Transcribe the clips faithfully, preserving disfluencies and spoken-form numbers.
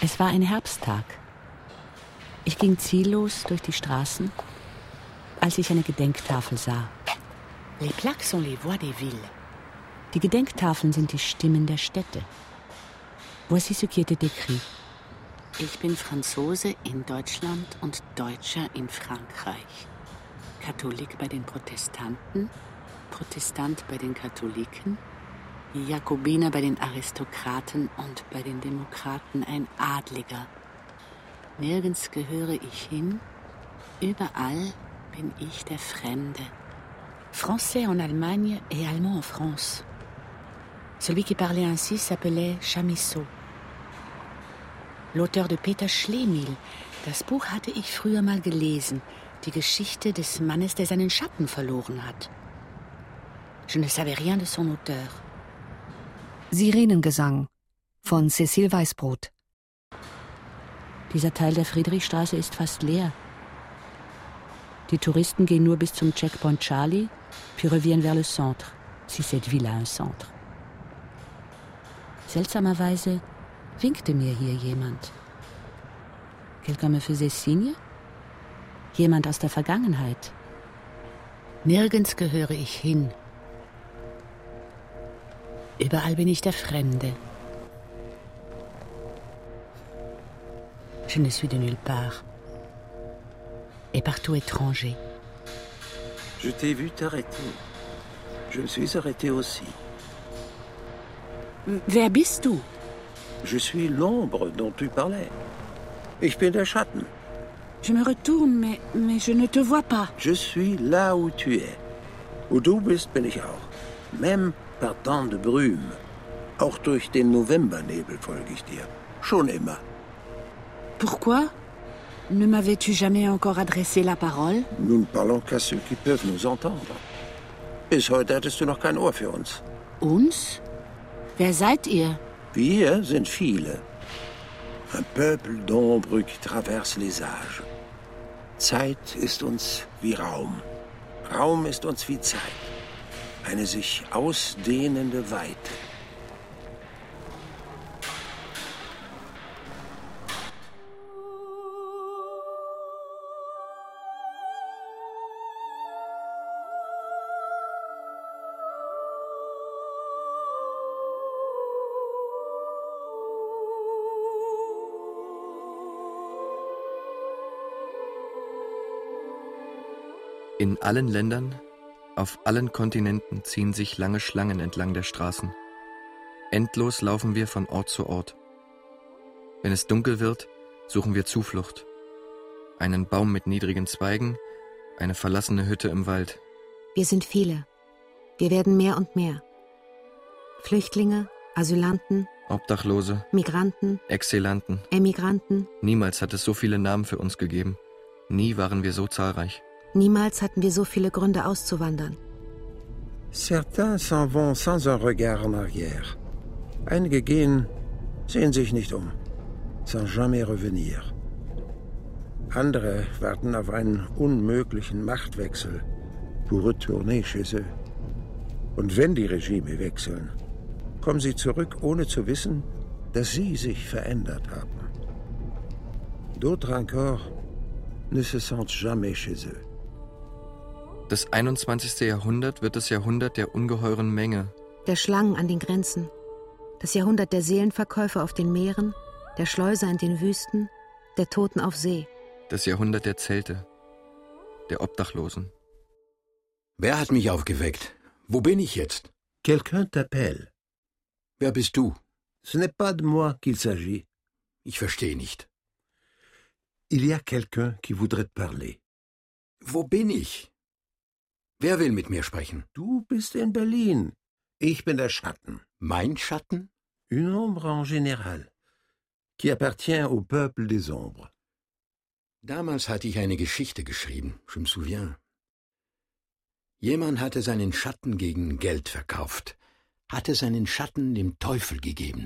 Es war ein Herbsttag. Ich ging ziellos durch die Straßen, als ich eine Gedenktafel sah. Les plaques sont les voix des villes. Die Gedenktafeln sind die Stimmen der Städte. Voici ce qui était écrit. Ich bin Franzose in Deutschland und Deutscher in Frankreich. Katholik bei den Protestanten, Protestant bei den Katholiken, Jakobiner bei den Aristokraten und bei den Demokraten ein Adliger. Nirgends gehöre ich hin, überall bin ich der Fremde. Français en Allemagne et Allemand en France. Celui qui parlait ainsi s'appelait Chamisso. L'auteur de Peter Schlemihl. Das Buch hatte ich früher mal gelesen. Die Geschichte des Mannes, der seinen Schatten verloren hat. Je ne savais rien de son auteur. Sirenengesang von Cécile Weißbrot. Dieser Teil der Friedrichstraße ist fast leer. Die Touristen gehen nur bis zum Checkpoint Charlie, puis reviennent vers le centre, si cette ville a un centre. Seltsamerweise winkte mir hier jemand. Quelqu'un me faisait signe? Jemand aus der Vergangenheit. Nirgends gehöre ich hin. Überall bin ich der Fremde. Je ne suis de nulle part. Et partout étranger. Je t'ai vu t'arrêter. Je me suis arrêté aussi. Wer bist du? Je suis l'ombre dont tu parlais. Ich bin der Schatten. Je me retourne, mais, mais je ne te vois pas. Je suis là où tu es. Wo du bist, bin ich auch. Même par temps de brume. Auch durch den Novembernebel folge ich dir. Schon immer. Pourquoi? Ne m'avais-tu jamais encore adressé la parole? Nous ne parlons qu'à ceux qui peuvent nous entendre. Bis heute hattest du noch kein Ohr für uns. Uns? Wer seid ihr? Wir sind viele. Un peuple d'ombre qui traverse les âges. Zeit ist uns wie Raum. Raum ist uns wie Zeit. Eine sich ausdehnende Weite. In allen Ländern, auf allen Kontinenten ziehen sich lange Schlangen entlang der Straßen. Endlos laufen wir von Ort zu Ort. Wenn es dunkel wird, suchen wir Zuflucht. Einen Baum mit niedrigen Zweigen, eine verlassene Hütte im Wald. Wir sind viele. Wir werden mehr und mehr. Flüchtlinge, Asylanten, Obdachlose, Migranten, Exilanten. Emigranten. Niemals hat es so viele Namen für uns gegeben. Nie waren wir so zahlreich. Niemals hatten wir so viele Gründe auszuwandern. Certains s'en vont sans un regard en arrière. Einige gehen, sehen sich nicht um, sans jamais revenir. Andere warten auf einen unmöglichen Machtwechsel, pour retourner chez eux. Und wenn die Regime wechseln, kommen sie zurück, ohne zu wissen, dass sie sich verändert haben. D'autres encore ne se sentent jamais chez eux. Das einundzwanzigste. Jahrhundert wird das Jahrhundert der ungeheuren Menge. Der Schlangen an den Grenzen. Das Jahrhundert der Seelenverkäufer auf den Meeren, der Schleuser in den Wüsten, der Toten auf See. Das Jahrhundert der Zelte, der Obdachlosen. Wer hat mich aufgeweckt? Wo bin ich jetzt? Quelqu'un t'appelle. Wer bist du? Ce n'est pas de moi qu'il s'agit. Ich verstehe nicht. Il y a quelqu'un qui voudrait te parler. Wo bin ich? Wer will mit mir sprechen? Du bist in Berlin. Ich bin der Schatten. Mein Schatten? Une ombre en général, qui appartient au peuple des ombres. Damals hatte ich eine Geschichte geschrieben, je me souviens. Jemand hatte seinen Schatten gegen Geld verkauft, hatte seinen Schatten dem Teufel gegeben.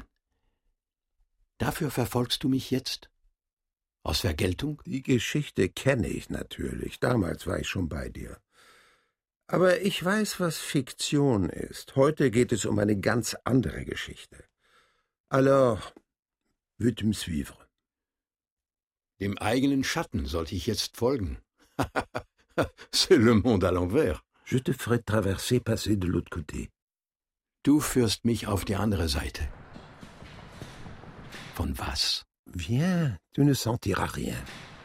Dafür verfolgst du mich jetzt? Aus Vergeltung? Die Geschichte kenne ich natürlich. Damals war ich schon bei dir. Aber ich weiß, was Fiktion ist. Heute geht es um eine ganz andere Geschichte. Alors, veux-tu me suivre? Dem eigenen Schatten sollte ich jetzt folgen. C'est le monde à l'envers. Je te ferai traverser, passer de l'autre côté. Du führst mich auf die andere Seite. Von was? Viens, tu ne sentiras rien.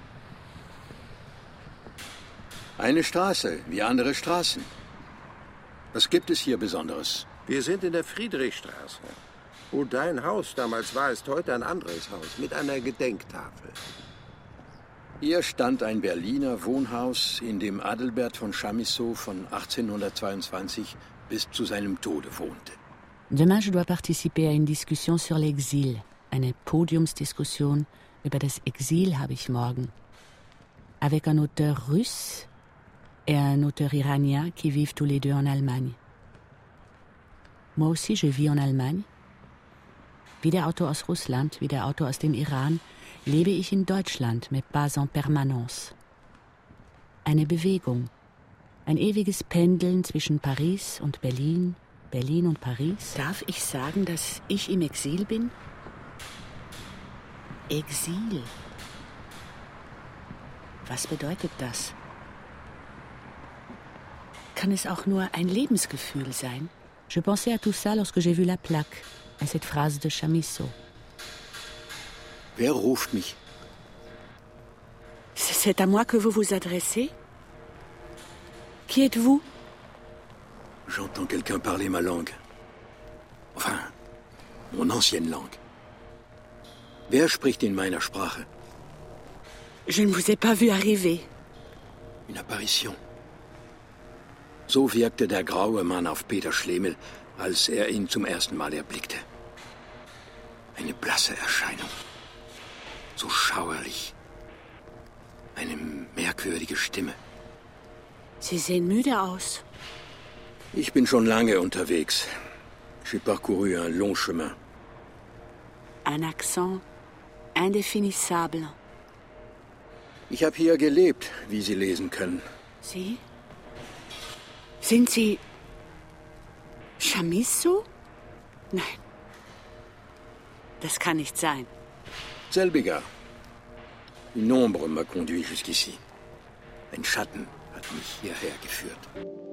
Eine Straße, wie andere Straßen. Was gibt es hier Besonderes? Wir sind in der Friedrichstraße. Wo dein Haus damals war, ist heute ein anderes Haus mit einer Gedenktafel. Hier stand ein Berliner Wohnhaus, in dem Adelbert von Chamisso von achtzehnhundertzweiundzwanzig bis zu seinem Tode wohnte. Demain, je dois participer à une discussion sur l'exil. Eine Podiumsdiskussion über das Exil habe ich morgen. Avec un auteur russe et un auteur iranien qui vivent tous les deux en Allemagne. Moi aussi, je vis en Allemagne. Wie der Autor aus Russland, wie der Autor aus dem Iran, lebe ich in Deutschland, mais pas en permanence. Eine Bewegung, ein ewiges Pendeln zwischen Paris und Berlin, Berlin und Paris. Darf ich sagen, dass ich im Exil bin? Exil. Was bedeutet das? Kann es auch nur ein Lebensgefühl sein? Je pensais à tout ça lorsque j'ai vu la plaque, à cette phrase de Chamisso. Wer ruft mich? C'est à moi que vous vous adressez? Qui êtes-vous? J'entends quelqu'un parler ma langue. Enfin, mon ancienne langue. Wer spricht in meiner Sprache? Je ne vous ai pas vu arriver. Une Apparition. So wirkte der graue Mann auf Peter Schlemihl, als er ihn zum ersten Mal erblickte. Eine blasse Erscheinung. So schauerlich. Eine merkwürdige Stimme. Sie sehen müde aus. Ich bin schon lange unterwegs. J'ai parcouru un long chemin. Un accent indéfinissable. Ich habe hier gelebt, wie Sie lesen können. Sie? Sind Sie Chamisso? Nein. Das kann nicht sein. Selbiger. Une ombre m'a conduit jusqu'ici. Ein Schatten hat mich hierher geführt.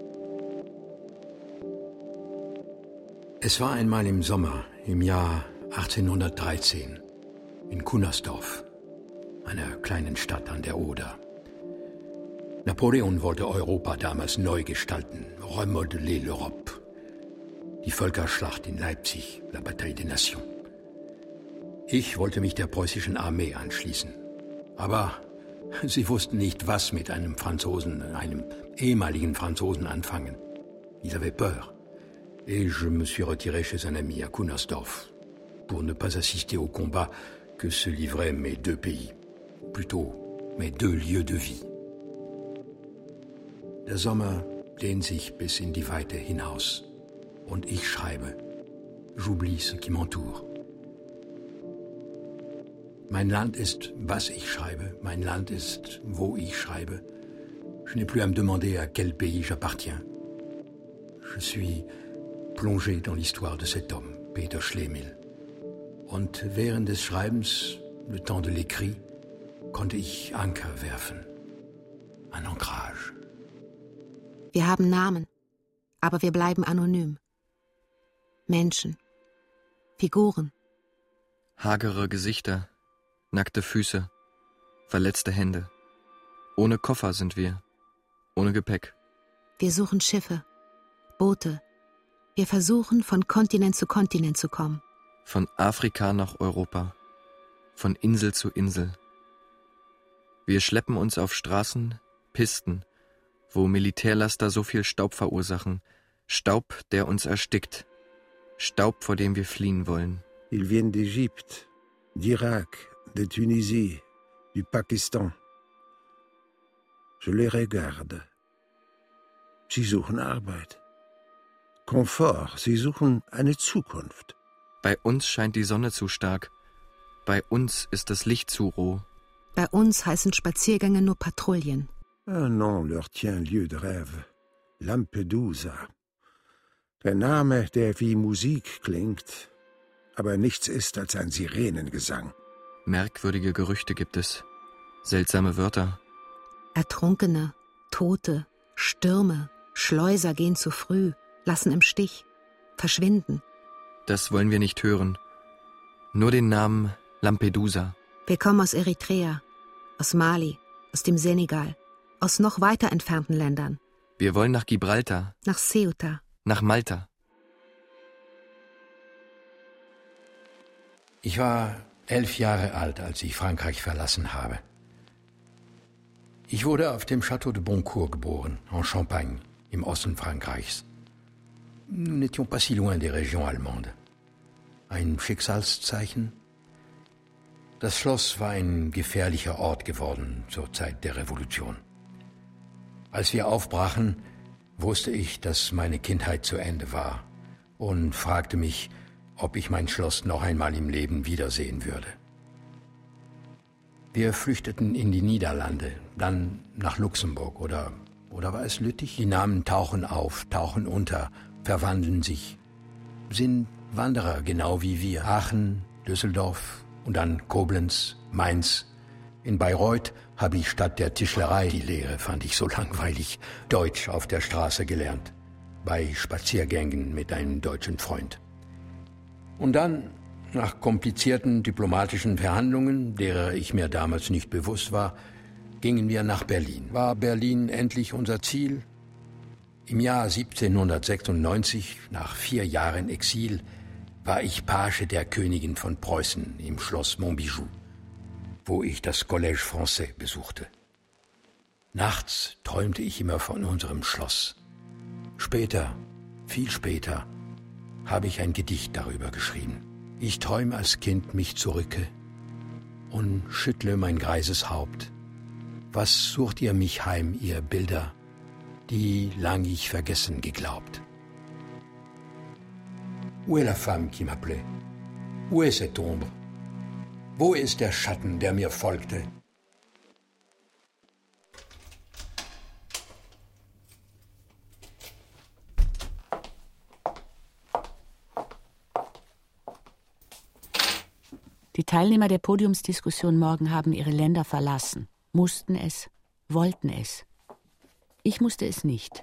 Es war einmal im Sommer, im Jahr achtzehnhundertdreizehn, in Cunnersdorf, einer kleinen Stadt an der Oder. Napoleon wollte Europa damals neu gestalten, remodeler l'Europe. Die Völkerschlacht in Leipzig, la Bataille des Nations. Ich wollte mich der preußischen Armee anschließen. Aber sie wussten nicht, was mit einem Franzosen, einem ehemaligen Franzosen anfangen. Ils avaient peur. Et je me suis retiré chez un ami à Cunnersdorf, pour ne pas assister au combat que se livraient mes deux pays, plutôt mes deux lieux de vie. Der Sommer dehnt sich bis in die Weite hinaus und ich schreibe. J'oublie ce qui m'entoure. Mein Land ist, was ich schreibe. Mein Land ist, wo ich schreibe. Je n'ai plus à me demander à quel pays j'appartiens. Je suis plongé dans l'histoire de cet homme, Peter Schlemihl. Und während des Schreibens, le temps de l'écrit, konnte ich Anker werfen. Un ancrage. Wir haben Namen, aber wir bleiben anonym. Menschen, Figuren. Hagere Gesichter, nackte Füße, verletzte Hände. Ohne Koffer sind wir, ohne Gepäck. Wir suchen Schiffe, Boote. Wir versuchen, von Kontinent zu Kontinent zu kommen. Von Afrika nach Europa, von Insel zu Insel. Wir schleppen uns auf Straßen, Pisten, wo Militärlaster so viel Staub verursachen. Staub, der uns erstickt. Staub, vor dem wir fliehen wollen. Ils viennent d'Égypte, d'Irak, de Tunisie, du Pakistan. Je les regarde. Sie suchen Arbeit. Komfort, sie suchen eine Zukunft. Bei uns scheint die Sonne zu stark. Bei uns ist das Licht zu roh. Bei uns heißen Spaziergänge nur Patrouillen. Un nom leur tient lieu de rêve. Lampedusa. Der Name, der wie Musik klingt, aber nichts ist als ein Sirenengesang. Merkwürdige Gerüchte gibt es. Seltsame Wörter. Ertrunkene, Tote, Stürme, Schleuser gehen zu früh, lassen im Stich, verschwinden. Das wollen wir nicht hören. Nur den Namen Lampedusa. Wir kommen aus Eritrea, aus Mali, aus dem Senegal, aus noch weiter entfernten Ländern. Wir wollen nach Gibraltar. Nach Ceuta. Nach Malta. Ich war elf Jahre alt, als ich Frankreich verlassen habe. Ich wurde auf dem Château de Boncourt geboren, en Champagne, im Osten Frankreichs. Nous n'étions pas si loin des régions allemandes. Ein Schicksalszeichen? Das Schloss war ein gefährlicher Ort geworden zur Zeit der Revolution. Als wir aufbrachen, wusste ich, dass meine Kindheit zu Ende war und fragte mich, ob ich mein Schloss noch einmal im Leben wiedersehen würde. Wir flüchteten in die Niederlande, dann nach Luxemburg oder, oder war es Lüttich? Die Namen tauchen auf, tauchen unter, verwandeln sich, sind Wanderer genau wie wir. Aachen, Düsseldorf und dann Koblenz, Mainz. In Bayreuth habe ich statt der Tischlerei, die Lehre fand ich so langweilig, Deutsch auf der Straße gelernt, bei Spaziergängen mit einem deutschen Freund. Und dann, nach komplizierten diplomatischen Verhandlungen, derer ich mir damals nicht bewusst war, gingen wir nach Berlin. War Berlin endlich unser Ziel? Im Jahr siebzehnhundertsechsundneunzig, nach vier Jahren Exil, war ich Page der Königin von Preußen im Schloss Monbijou, wo ich das Collège Français besuchte. Nachts träumte ich immer von unserem Schloss. Später, viel später, habe ich ein Gedicht darüber geschrieben. Ich träume als Kind mich zurücke und schüttle mein greises Haupt. Was sucht ihr mich heim, ihr Bilder, die lang ich vergessen geglaubt? Où est la femme qui m'appelait? Où est cette ombre? Wo ist der Schatten, der mir folgte? Die Teilnehmer der Podiumsdiskussion morgen haben ihre Länder verlassen, mussten es, wollten es. Ich musste es nicht.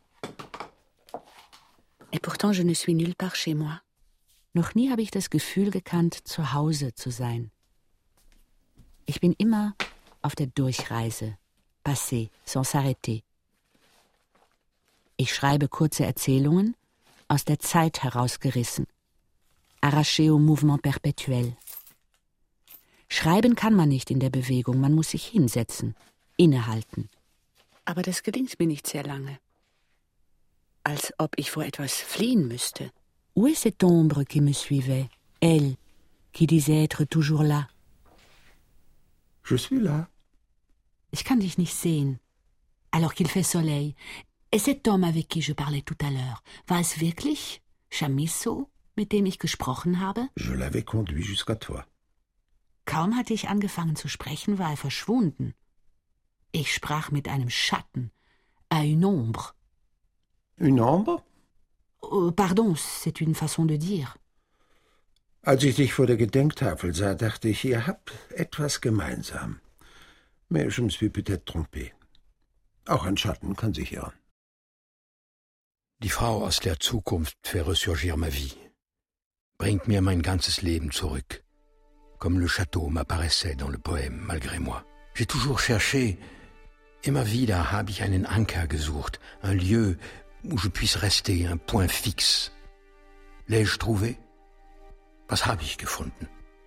Et pourtant je ne suis nulle part chez moi. Noch nie habe ich das Gefühl gekannt, zu Hause zu sein. Ich bin immer auf der Durchreise, passé, sans s'arrêter. Ich schreibe kurze Erzählungen, aus der Zeit herausgerissen, arraché au mouvement perpétuel. Schreiben kann man nicht in der Bewegung, man muss sich hinsetzen, innehalten. Aber das gelingt mir nicht sehr lange. Als ob ich vor etwas fliehen müsste. Où est cette ombre qui me suivait, elle, qui disait être toujours là? Je suis là. Ich kann dich nicht sehen, alors qu'il fait soleil. Et cet homme avec qui je parlais tout à l'heure, war es wirklich Chamisso, mit dem ich gesprochen habe? Je l'avais conduit jusqu'à toi. Kaum hatte ich angefangen zu sprechen, war er verschwunden. Ich sprach mit einem Schatten, à une ombre. Une ombre? Oh, pardon, c'est une façon de dire. Als ich dich vor der Gedenktafel sah, dachte ich, ihr habt etwas gemeinsam. Mais je me suis peut-être trompé. Auch ein Schatten kann sich irren. Die Frau aus der Zukunft fait ressurgir ma vie, bringt mir mein ganzes Leben zurück. Comme le château m'apparaissait dans le poème, malgré moi. J'ai toujours cherché, immer wieder habe ich einen Anker gesucht, un lieu où je puisse rester, un point fixe. L'ai-je trouvé? Was habe ich gefunden?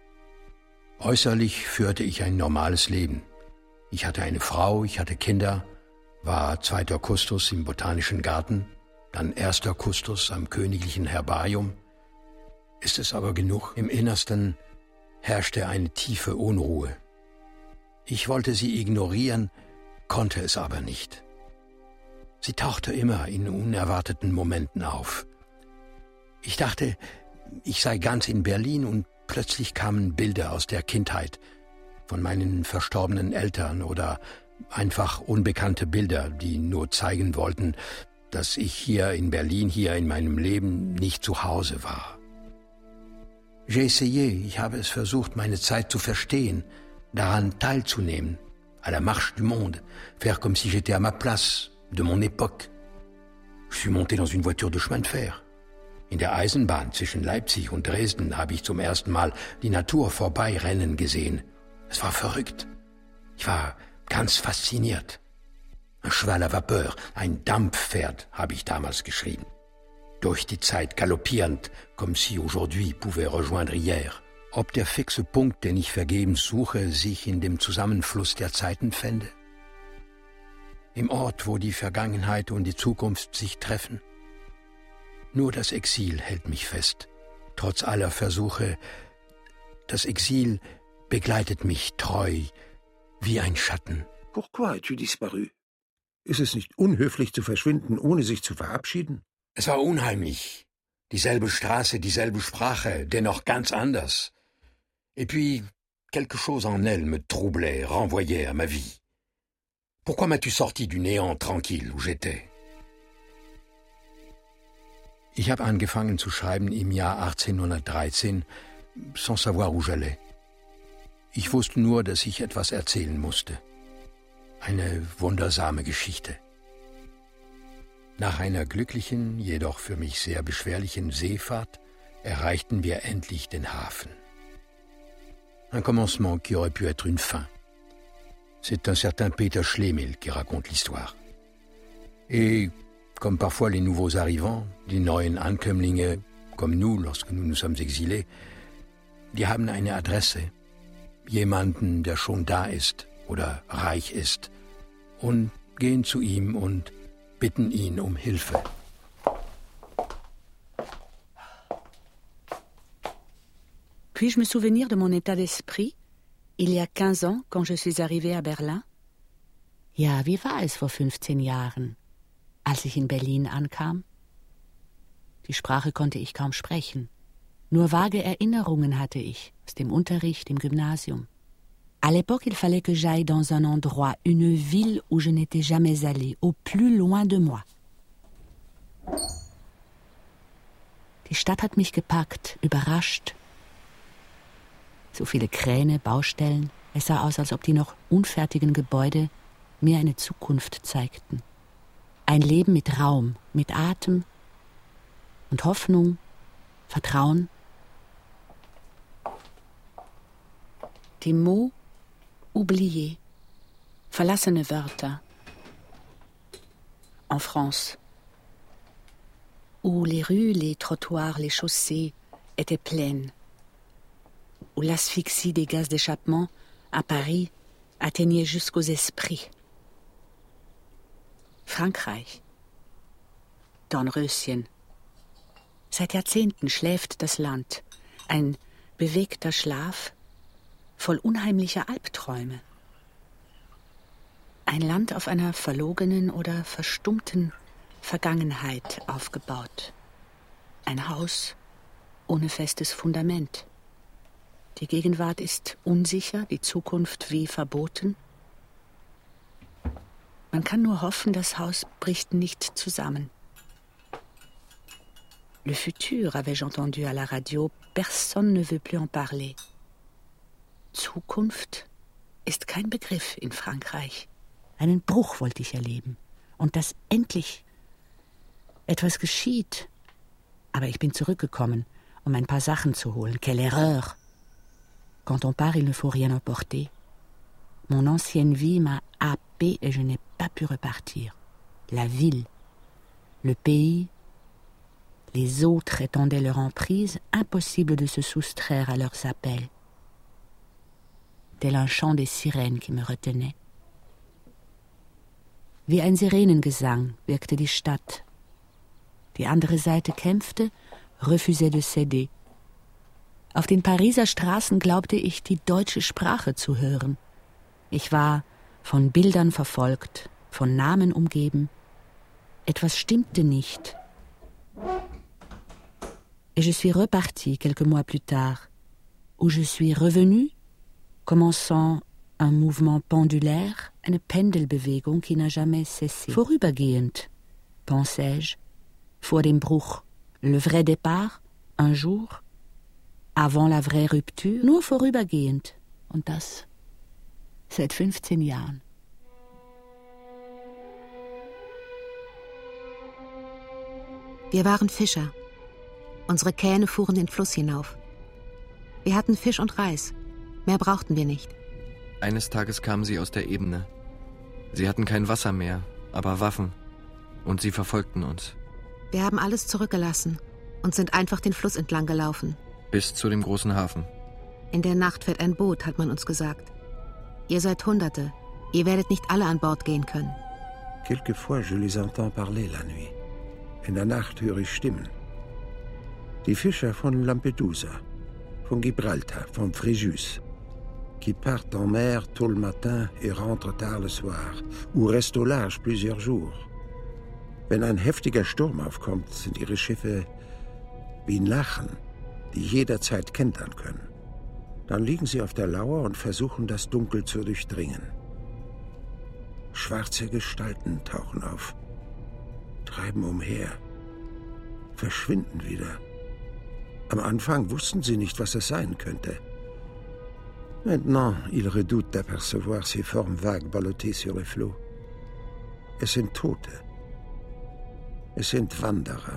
Äußerlich führte ich ein normales Leben. Ich hatte eine Frau, ich hatte Kinder, war zweiter Kustos im Botanischen Garten, dann erster Kustos am Königlichen Herbarium. Ist es aber genug? Im Innersten herrschte eine tiefe Unruhe. Ich wollte sie ignorieren, konnte es aber nicht. Sie tauchte immer in unerwarteten Momenten auf. Ich dachte, ich sei ganz in Berlin und plötzlich kamen Bilder aus der Kindheit, von meinen verstorbenen Eltern oder einfach unbekannte Bilder, die nur zeigen wollten, dass ich hier in Berlin, hier in meinem Leben nicht zu Hause war. J'ai essayé, ich habe es versucht, meine Zeit zu verstehen, daran teilzunehmen, à la marche du monde, faire comme si j'étais à ma place, de mon époque. Je suis monté dans une voiture de chemin de fer. In der Eisenbahn zwischen Leipzig und Dresden habe ich zum ersten Mal die Natur vorbeirennen gesehen. Es war verrückt. Ich war ganz fasziniert. Un cheval à vapeur, ein Dampfpferd, habe ich damals geschrieben. Durch die Zeit galoppierend, comme si aujourd'hui pouvait rejoindre hier. Ob der fixe Punkt, den ich vergebens suche, sich in dem Zusammenfluss der Zeiten fände? Im Ort, wo die Vergangenheit und die Zukunft sich treffen? Nur das Exil hält mich fest, trotz aller Versuche. Das Exil begleitet mich treu, wie ein Schatten. Pourquoi as-tu disparu? Ist es nicht unhöflich zu verschwinden, ohne sich zu verabschieden? Es war unheimlich. Dieselbe Straße, dieselbe Sprache, dennoch ganz anders. Et puis, quelque chose en elle me troublait, renvoyait à ma vie. Pourquoi m'as-tu sorti du néant tranquille où j'étais? Ich habe angefangen zu schreiben im Jahr achtzehnhundertdreizehn, sans savoir où j'allais. Ich wusste nur, dass ich etwas erzählen musste. Eine wundersame Geschichte. Nach einer glücklichen, jedoch für mich sehr beschwerlichen Seefahrt erreichten wir endlich den Hafen. Un commencement qui aurait pu être une fin. C'est un certain Peter Schlemihl qui raconte l'histoire. Et comme parfois les nouveaux arrivants, die neuen Ankömmlinge, comme nous lorsque nous nous sommes exilés, die haben eine Adresse, jemanden, der schon da ist oder reich ist, und gehen zu ihm und bitten ihn um Hilfe. Puis-je me souvenir de mon état d'esprit, il y a quinze ans, quand je suis arrivée à Berlin? Ja, wie war es vor fünfzehn Jahren, als ich in Berlin ankam? Die Sprache konnte ich kaum sprechen. Nur vage Erinnerungen hatte ich aus dem Unterricht im Gymnasium. À l'époque, il fallait que j'aille dans un endroit, une ville où je n'étais jamais allée, au plus loin de moi. Die Stadt hat mich gepackt, überrascht. So viele Kräne, Baustellen. Es sah aus, als ob die noch unfertigen Gebäude mir eine Zukunft zeigten. Ein Leben mit Raum, mit Atem und Hoffnung, Vertrauen. Die mots oubliés, verlassene Wörter. En France, où les rues, les trottoirs, les chaussées étaient pleines, où l'asphyxie des gaz d'échappement à Paris atteignait jusqu'aux esprits. Frankreich, Dornröschen. Seit Jahrzehnten schläft das Land, ein bewegter Schlaf, voll unheimlicher Albträume. Ein Land auf einer verlogenen oder verstummten Vergangenheit aufgebaut. Ein Haus ohne festes Fundament. Die Gegenwart ist unsicher, die Zukunft wie verboten. Man kann nur hoffen, das Haus bricht nicht zusammen. Le futur, avais-je entendu à la radio, personne ne veut plus en parler. Zukunft ist kein Begriff in Frankreich. Einen Bruch wollte ich erleben. Und dass endlich etwas geschieht. Aber ich bin zurückgekommen, um ein paar Sachen zu holen. Quelle erreur! Quand on part, il ne faut rien emporter. Mon ancienne vie m'a happée et je n'ai pas pu repartir. La ville, le pays, les autres étendaient leur emprise, impossible de se soustraire à leurs appels. Tel un chant des Sirènes qui me retenait. Wie ein Sirenengesang wirkte die Stadt. Die andere Seite kämpfte, refusait de céder. Auf den Pariser Straßen glaubte ich, die deutsche Sprache zu hören. Ich war von Bildern verfolgt, von Namen umgeben. Etwas stimmte nicht. Et je suis repartie quelques mois plus tard, où je suis revenue, commençant un mouvement pendulaire, eine Pendelbewegung qui n'a jamais cessé. Vorübergehend, pensais-je, vor dem Bruch, le vrai départ, un jour, avant la vraie rupture, nur vorübergehend. Und das Seit fünfzehn Jahren. Wir waren Fischer. Unsere Kähne fuhren den Fluss hinauf. Wir hatten Fisch und Reis. Mehr brauchten wir nicht. Eines Tages kamen sie aus der Ebene. Sie hatten kein Wasser mehr, aber Waffen. Und sie verfolgten uns. Wir haben alles zurückgelassen und sind einfach den Fluss entlang gelaufen. Bis zu dem großen Hafen. In der Nacht fährt ein Boot, hat man uns gesagt. Ihr seid Hunderte. Ihr werdet nicht alle an Bord gehen können. Quelquefois je les entends parler la nuit. In der Nacht höre ich Stimmen. Die Fischer von Lampedusa, von Gibraltar, von Fréjus, qui partent en mer tôt le matin et rentrent tard le soir, ou restent au large plusieurs jours. Wenn ein heftiger Sturm aufkommt, sind ihre Schiffe wie Nachen, die jederzeit kentern können. Dann liegen sie auf der Lauer und versuchen, das Dunkel zu durchdringen. Schwarze Gestalten tauchen auf, treiben umher, verschwinden wieder. Am Anfang wussten sie nicht, was es sein könnte. Maintenant, ils redoutent d'apercevoir ces formes vagues ballottées sur les flots. Es sind Tote. Es sind Wanderer.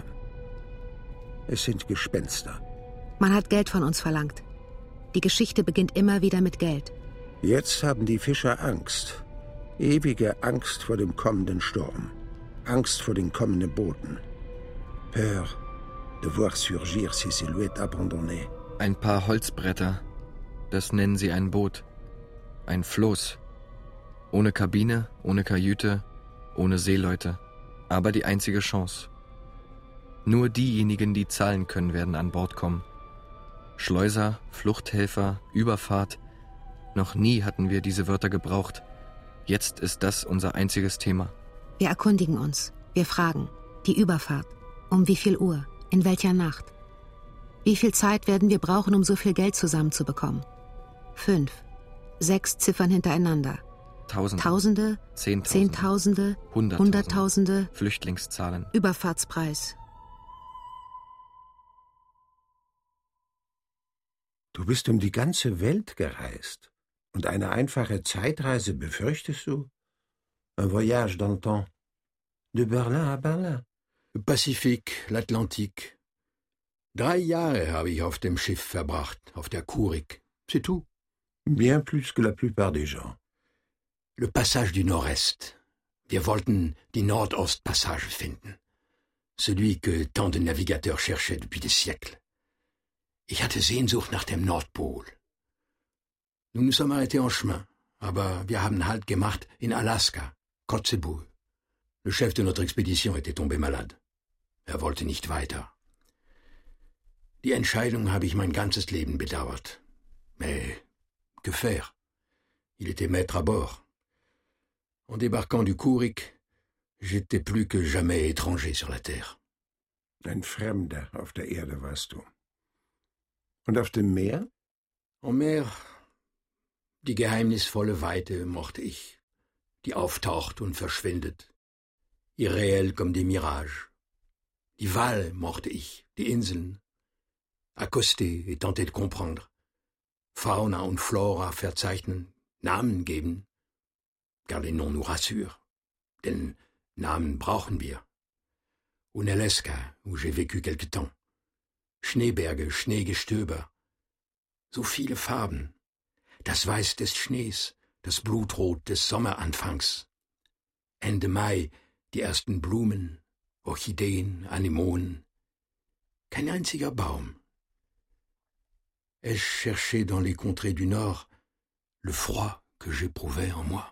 Es sind Gespenster. Man hat Geld von uns verlangt. Die Geschichte beginnt immer wieder mit Geld. Jetzt haben die Fischer Angst. Ewige Angst vor dem kommenden Sturm. Angst vor den kommenden Booten. Peur de voir surgir ces silhouettes abandonnées. Ein paar Holzbretter, das nennen sie ein Boot. Ein Floß. Ohne Kabine, ohne Kajüte, ohne Seeleute. Aber die einzige Chance. Nur diejenigen, die zahlen können, werden an Bord kommen. Schleuser, Fluchthelfer, Überfahrt. Noch nie hatten wir diese Wörter gebraucht. Jetzt ist das unser einziges Thema. Wir erkundigen uns. Wir fragen. Die Überfahrt. Um wie viel Uhr? In welcher Nacht? Wie viel Zeit werden wir brauchen, um so viel Geld zusammenzubekommen? Fünf. Sechs Ziffern hintereinander. Tausende. Tausende. Zehntausende. Zehntausende. Hunderttausende. Hunderttausende. Flüchtlingszahlen. Überfahrtspreis. Du bist um die ganze Welt gereist. Und eine einfache Zeitreise befürchtest du? Un voyage dans le temps. De Berlin à Berlin. Pazifik, l'Atlantique. Drei Jahre habe ich auf dem Schiff verbracht, auf der Kurik. C'est tout. Bien plus que la plupart des gens. Le Passage du Nord-Est. Wir wollten die Nordost-Passage finden. Celui que tant de navigateurs cherchaient depuis des siècles. Ich hatte Sehnsucht nach dem Nordpol. Nous nous sommes arrêtés en chemin, aber wir haben Halt gemacht in Alaska, Kotzebue. Le chef de notre expédition était tombé malade. Er wollte nicht weiter. Die Entscheidung habe ich mein ganzes Leben bedauert. Mais que faire? Il était maître à bord. En débarquant du Kurik, j'étais plus que jamais étranger sur la Terre. Ein Fremder auf der Erde warst du. Und auf dem Meer? En mer, die geheimnisvolle Weite mochte ich, die auftaucht und verschwindet. Irréel comme des mirages. Die Wale mochte ich, die Inseln. Accoster et tenter de comprendre. Fauna und Flora verzeichnen, Namen geben. Car les noms nous rassurent. Denn Namen brauchen wir. Unalaska, où j'ai vécu quelque temps. Schneeberge, Schneegestöber. So viele Farben. Das Weiß des Schnees, das Blutrot des Sommeranfangs. Ende Mai, die ersten Blumen, Orchideen, Anemonen. Kein einziger Baum. Ai-je cherché dans les contrées du Nord le froid que j'éprouvais en moi?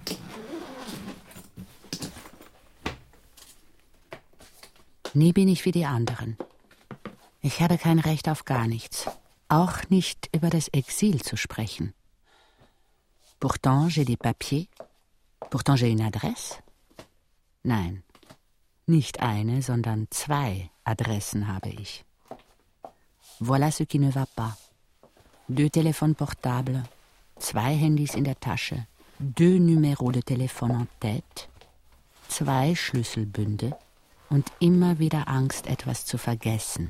Nie bin ich wie die anderen. Ich habe kein Recht auf gar nichts. Auch nicht über das Exil zu sprechen. Pourtant j'ai des papiers. Pourtant j'ai une adresse. Nein, nicht eine, sondern zwei Adressen habe ich. Voilà ce qui ne va pas. Deux téléphones portables, zwei Handys in der Tasche, deux numéros de téléphone en tête, zwei Schlüsselbünde und immer wieder Angst, etwas zu vergessen.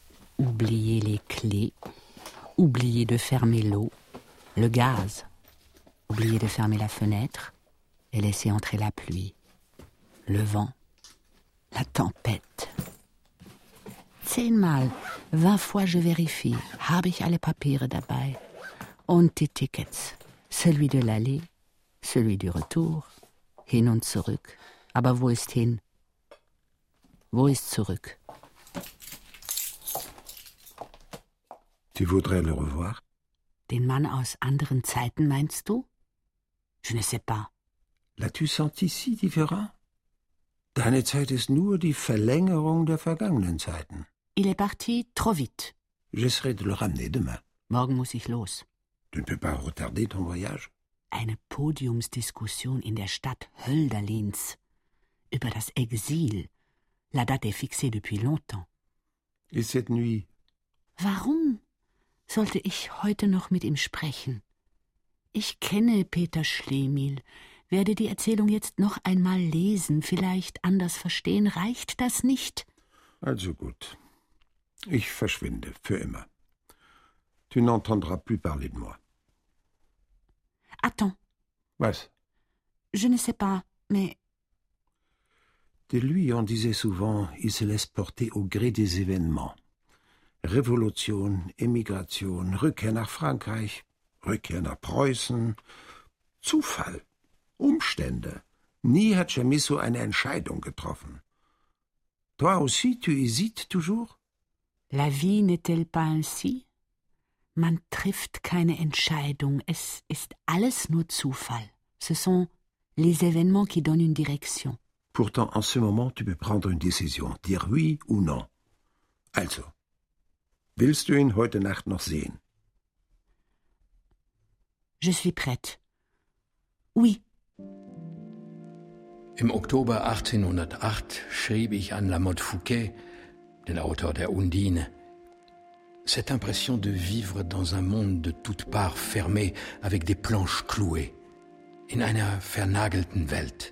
Oublier les clés, oublier de fermer l'eau, le gaz, oublié de fermer la fenêtre et laissé entrer la pluie, le vent, la tempête. Zehnmal, vingt fois je vérifie, habe ich alle Papiere dabei und die Tickets, celui de l'aller, celui du retour, hin und zurück. Aber wo ist hin? Wo ist zurück? Tu voudrais le revoir? Den Mann aus anderen Zeiten meinst du? Je ne sais pas. L'as-tu senti si différent? Deine Zeit ist nur die Verlängerung der vergangenen Zeiten. Il est parti trop vite. J'essaierai de le ramener demain. Morgen muss ich los. Tu ne peux pas retarder ton voyage? Eine Podiumsdiskussion in der Stadt Hölderlins über das Exil. La date est fixée depuis longtemps. Et cette nuit? Warum sollte ich heute noch mit ihm sprechen? Ich kenne Peter Schlemihl, werde die Erzählung jetzt noch einmal lesen, vielleicht anders verstehen. Reicht das nicht? Also gut. Ich verschwinde, für immer. Tu n'entendras plus parler de moi. Attends. Was? Je ne sais pas, mais... De lui, on disait souvent, il se laisse porter au gré des événements. Revolution, Emigration, Rückkehr nach Frankreich, Rückkehr nach Preußen. Zufall, Umstände. Nie hat Chamisso eine Entscheidung getroffen. Toi aussi, tu hésites toujours? La vie n'est-elle pas ainsi? Man trifft keine Entscheidung, es ist alles nur Zufall. Ce sont les événements qui donnent une direction. Pourtant, en ce moment, tu peux prendre une décision, dire oui ou non. Also, willst du ihn heute Nacht noch sehen? Je suis prête. Oui. Im Oktober achtzehnhundertacht schrieb ich an Lamotte Fouquet, den Autor der Undine, cette impression de vivre dans un monde de toutes parts fermé avec des planches clouées, in einer vernagelten Welt.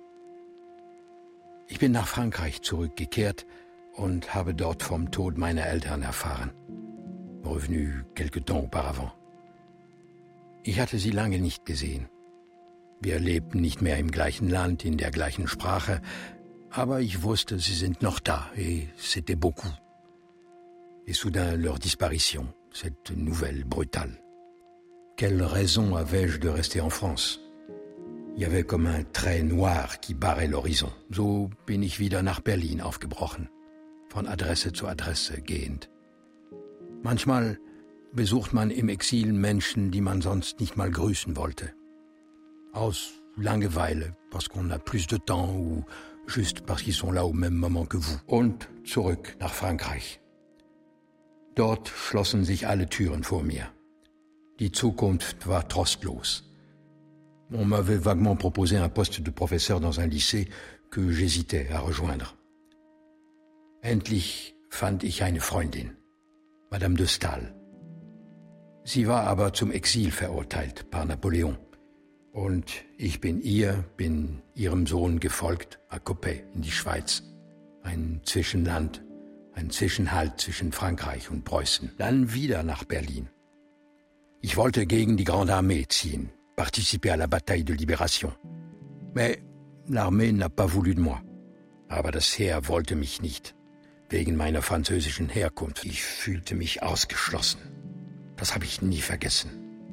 Ich bin nach Frankreich zurückgekehrt und habe dort vom Tod meiner Eltern erfahren, revenu quelque temps auparavant. Ich hatte sie lange nicht gesehen. Wir lebten nicht mehr im gleichen Land, in der gleichen Sprache, aber ich wusste, sie sind noch da, et c'était beaucoup. Et soudain, leur disparition, cette nouvelle brutale. Quelle raison avais-je de rester en France? Il y avait comme un trait noir qui barrait l'horizon. So bin ich wieder nach Berlin aufgebrochen, von Adresse zu Adresse gehend. Manchmal besucht man im Exil Menschen, die man sonst nicht mal grüßen wollte. Aus Langeweile, parce qu'on a plus de temps ou juste parce qu'ils sont là au même moment que vous. Und zurück nach Frankreich. Dort schlossen sich alle Türen vor mir. Die Zukunft war trostlos. On m'avait vaguement proposé un poste de professeur dans un lycée que j'hésitais à rejoindre. Endlich fand ich eine Freundin, Madame de Staël. Sie war aber zum Exil verurteilt par Napoleon. Und ich bin ihr, bin ihrem Sohn gefolgt, à Coppet, in die Schweiz. Ein Zwischenland, ein Zwischenhalt zwischen Frankreich und Preußen. Dann wieder nach Berlin. Ich wollte gegen die Grande Armée ziehen, participer à la bataille de Libération. Mais l'armée n'a pas voulu de moi. Aber das Heer wollte mich nicht, wegen meiner französischen Herkunft. Ich fühlte mich ausgeschlossen. Das habe ich nie vergessen.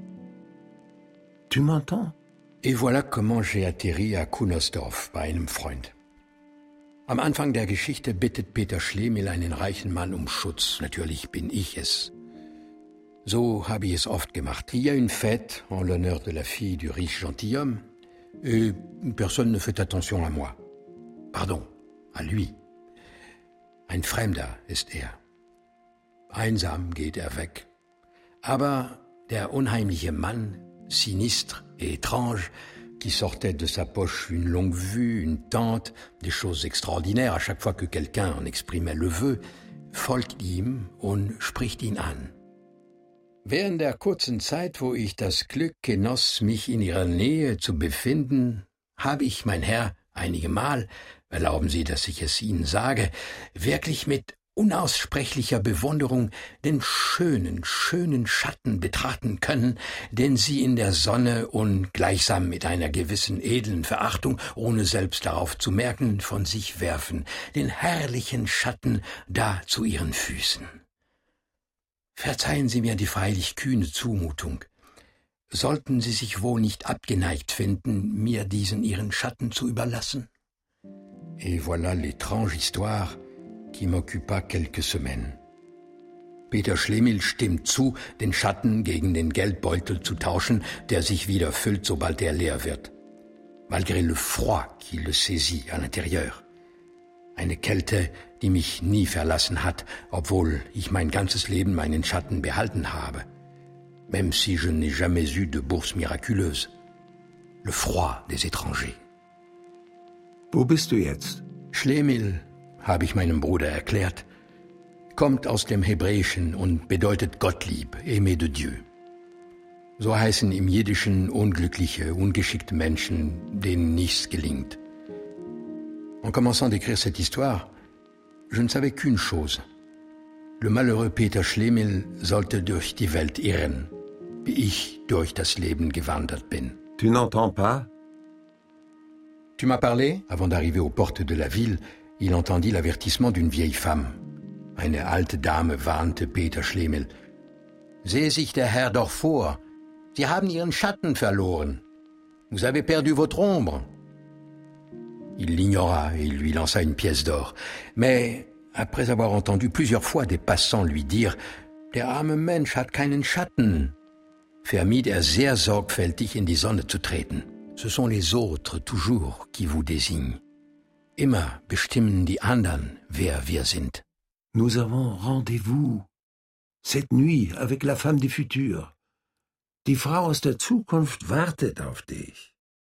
Tu m'entends? Et voilà comment j'ai atterri à Kunersdorf bei einem Freund. Am Anfang der Geschichte bittet Peter Schlemihl einen reichen Mann um Schutz. Natürlich bin ich es. So habe ich es oft gemacht. Il y a une fête en l'honneur de la fille du riche gentilhomme et personne ne fait attention à moi. Pardon, à lui. Ein Fremder ist er. Einsam geht er weg. Aber der unheimliche Mann, sinistre et étrange, qui sortait de sa poche une longue vue, une tente, des choses extraordinaires à chaque fois que quelqu'un en exprimait le vœu, folgt ihm und spricht ihn an. Während der kurzen Zeit, wo ich das Glück genoss, mich in ihrer Nähe zu befinden, habe ich, mein Herr, einige Mal, erlauben Sie, dass ich es Ihnen sage, wirklich mit unaussprechlicher Bewunderung den schönen, schönen Schatten betrachten können, den sie in der Sonne und gleichsam mit einer gewissen edlen Verachtung, ohne selbst darauf zu merken, von sich werfen, den herrlichen Schatten da zu ihren Füßen. Verzeihen Sie mir die freilich kühne Zumutung. Sollten Sie sich wohl nicht abgeneigt finden, mir diesen Ihren Schatten zu überlassen? Et voilà l'étrange histoire qui m'occupa quelques semaines. Peter Schlemihl stimmt zu, den Schatten gegen den Geldbeutel zu tauschen, der sich wieder füllt, sobald er leer wird. Malgré le froid qui le saisit à l'intérieur. Eine Kälte, die mich nie verlassen hat, obwohl ich mein ganzes Leben meinen Schatten behalten habe. Même si je n'ai jamais eu de bourse miraculeuse. Le froid des étrangers. Wo bist du jetzt? Schlemihl, habe ich meinem Bruder erklärt, kommt aus dem Hebräischen und bedeutet Gottlieb, aimé de Dieu. So heißen im Jiddischen unglückliche, ungeschickte Menschen, denen nichts gelingt. En commençant d'écrire cette histoire, je ne savais qu'une chose. Le malheureux Peter Schlemihl sollte durch die Welt irren, wie ich durch das Leben gewandert bin. Tu n'entends pas? Tu m'as parlé? Avant d'arriver aux portes de la ville, il entendit l'avertissement d'une vieille femme. Eine alte Dame warnte Peter Schlemihl. Sehe sich der Herr doch vor. Sie haben Ihren Schatten verloren. Vous avez perdu votre ombre. Il l'ignora et lui lança une pièce d'or. Mais après avoir entendu plusieurs fois des passants lui dire « Der arme Mensch hat keinen Schatten », vermied er sehr sorgfältig in die Sonne zu treten. Ce sont les autres toujours qui vous désignent. Immer bestimmen die anderen, wer wir sind. Nous avons rendez-vous cette nuit avec la femme du futur. Die Frau aus der Zukunft wartet auf dich.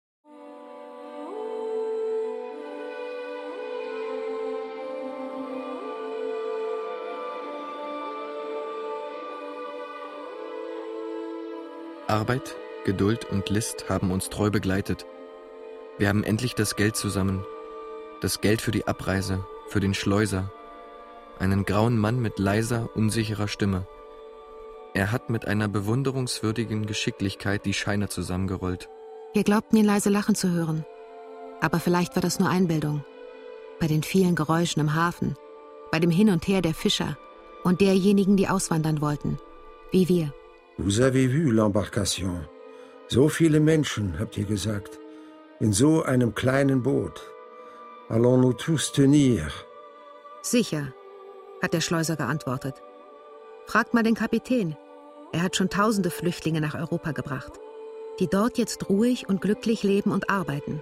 Arbeit, Geduld und List haben uns treu begleitet. Wir haben endlich das Geld zusammen. Das Geld für die Abreise, für den Schleuser. Einen grauen Mann mit leiser, unsicherer Stimme. Er hat mit einer bewunderungswürdigen Geschicklichkeit die Scheine zusammengerollt. Wir glaubten ihn leise lachen zu hören. Aber vielleicht war das nur Einbildung. Bei den vielen Geräuschen im Hafen, bei dem Hin und Her der Fischer und derjenigen, die auswandern wollten, wie wir. Vous avez vu l'embarcation. So viele Menschen, habt ihr gesagt, in so einem kleinen Boot. Allons-nous tous tenir? Sicher, hat der Schleuser geantwortet. Fragt mal den Kapitän. Er hat schon tausende Flüchtlinge nach Europa gebracht, die dort jetzt ruhig und glücklich leben und arbeiten.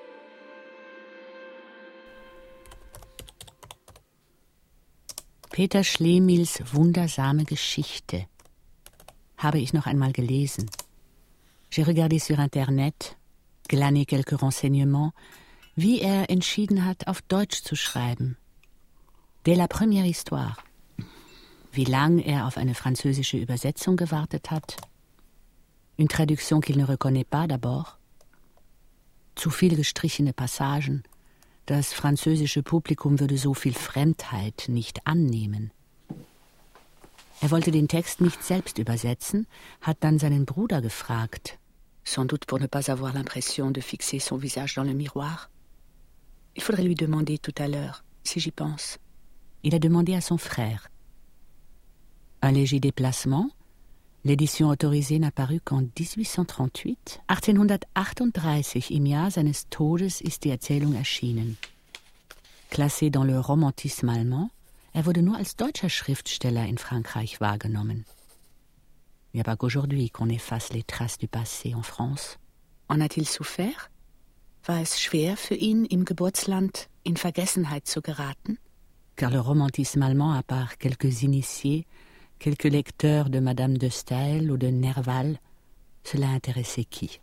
Peter Schlemihls wundersame Geschichte habe ich noch einmal gelesen. J'ai regardé sur Internet, glané quelques renseignements, wie er entschieden hat, auf Deutsch zu schreiben. Dès la première histoire. Wie lang er auf eine französische Übersetzung gewartet hat. Une traduction qu'il ne reconnaît pas d'abord. Zu viel gestrichene Passagen. Das französische Publikum würde so viel Fremdheit nicht annehmen. Er wollte den Text nicht selbst übersetzen, hat dann seinen Bruder gefragt. Sans doute pour ne pas avoir l'impression de fixer son visage dans le miroir. Il faudrait lui demander tout à l'heure, si j'y pense. Il a demandé à son frère. Un léger déplacement. L'édition autorisée n'a paru qu'en dix-huit-cent-trente-huit. achtzehnhundertachtunddreißig, im Jahr seines Todes, ist die Erzählung erschienen. Classé dans le romantisme allemand, er wurde nur als deutscher Schriftsteller in Frankreich wahrgenommen. Il n'y a pas qu'aujourd'hui qu'on efface les traces du passé en France. En a-t-il souffert? War es schwer für ihn, im Geburtsland in Vergessenheit zu geraten? Car le romantisme allemand, à part quelques initiés, quelques lecteurs de Madame de Staël ou de Nerval, cela intéressait qui?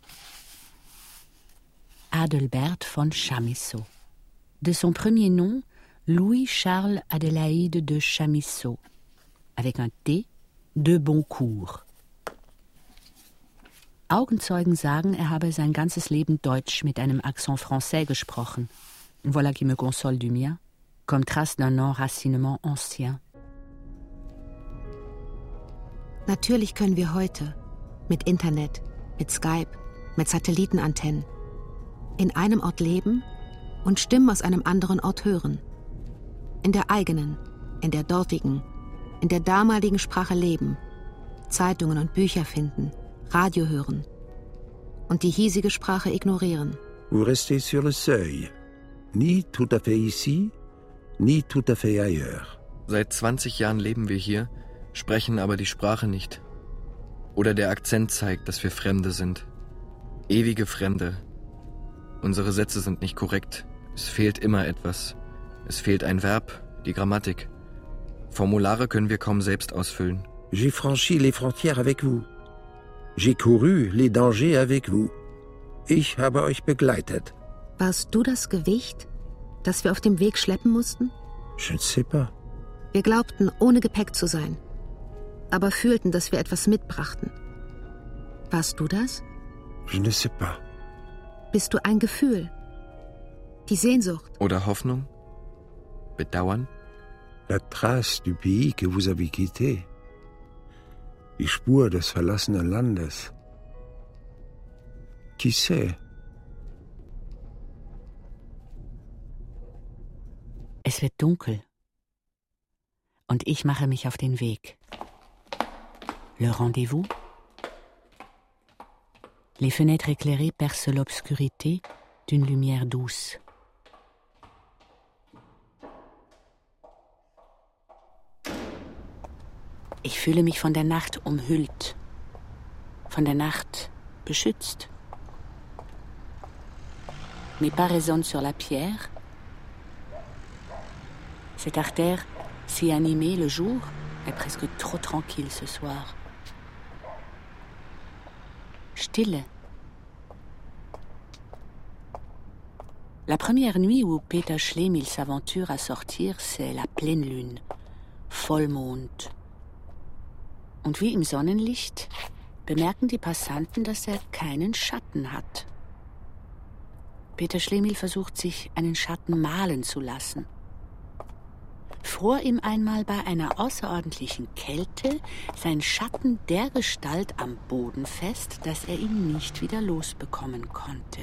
Adelbert von Chamisso. De son premier nom, Louis-Charles Adélaïde de Chamisso, avec un T, de Boncourt. Augenzeugen sagen, er habe sein ganzes Leben Deutsch mit einem Accent français gesprochen. Voilà qui me console du mien. comme trace d'un enracinement ancien. Natürlich können wir heute mit Internet, mit Skype, mit Satellitenantennen in einem Ort leben und Stimmen aus einem anderen Ort hören. In der eigenen, in der dortigen, in der damaligen Sprache leben, Zeitungen und Bücher finden, Radio hören und die hiesige Sprache ignorieren. Vous restez sur le seuil, ni tout à fait ici, ni tout à fait ailleurs. Seit zwanzig Jahren leben wir hier, sprechen aber die Sprache nicht. Oder der Akzent zeigt, dass wir Fremde sind. Ewige Fremde. Unsere Sätze sind nicht korrekt. Es fehlt immer etwas. Es fehlt ein Verb, die Grammatik. Formulare können wir kaum selbst ausfüllen. J'ai franchi les frontières avec vous. J'ai couru les dangers avec vous. Ich habe euch begleitet. Warst du das Gewicht, das wir auf dem Weg schleppen mussten? Je ne sais pas. Wir glaubten, ohne Gepäck zu sein, aber fühlten, dass wir etwas mitbrachten. Warst du das? Je ne sais pas. Bist du ein Gefühl? Die Sehnsucht? Oder Hoffnung? Bedauern? La trace du pays que vous avez quitté. Die Spur des verlassenen Landes. Qui sait? Es wird dunkel. Und ich mache mich auf den Weg. Le rendez-vous? Les fenêtres éclairées percent l'obscurité d'une lumière douce. Ich fühle mich von der Nacht umhüllt, von der Nacht beschützt. Mes pas résonnent sur la pierre. Cette artère, si animée le jour, est presque trop tranquille ce soir. Stille. La première nuit où Peter Schlemihl s'aventure à sortir, c'est la pleine Lune, Vollmond. Und wie im Sonnenlicht bemerken die Passanten, dass er keinen Schatten hat. Peter Schlemihl versucht, sich einen Schatten malen zu lassen. Fror ihm einmal bei einer außerordentlichen Kälte sein Schatten dergestalt am Boden fest, dass er ihn nicht wieder losbekommen konnte.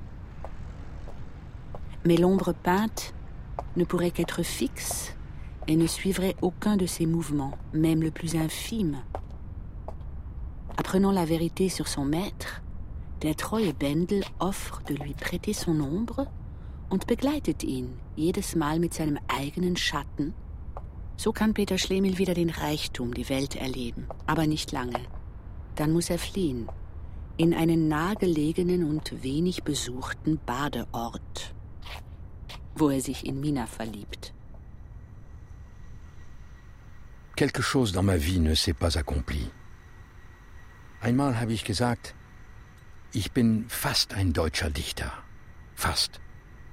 Mais l'ombre peinte ne pourrait qu'être fixe et ne suivrait aucun de ses mouvements, même le plus infime. Apprenant la vérité sur son maître, der treue Bendel offre de lui prêter son ombre und begleitet ihn jedes Mal mit seinem eigenen Schatten. So kann Peter Schlemihl wieder den Reichtum, die Welt erleben, aber nicht lange. Dann muss er fliehen, in einen nahegelegenen und wenig besuchten Badeort, wo er sich in Mina verliebt. Quelque chose dans ma vie ne s'est pas accompli. Einmal habe ich gesagt, ich bin fast ein deutscher Dichter. Fast.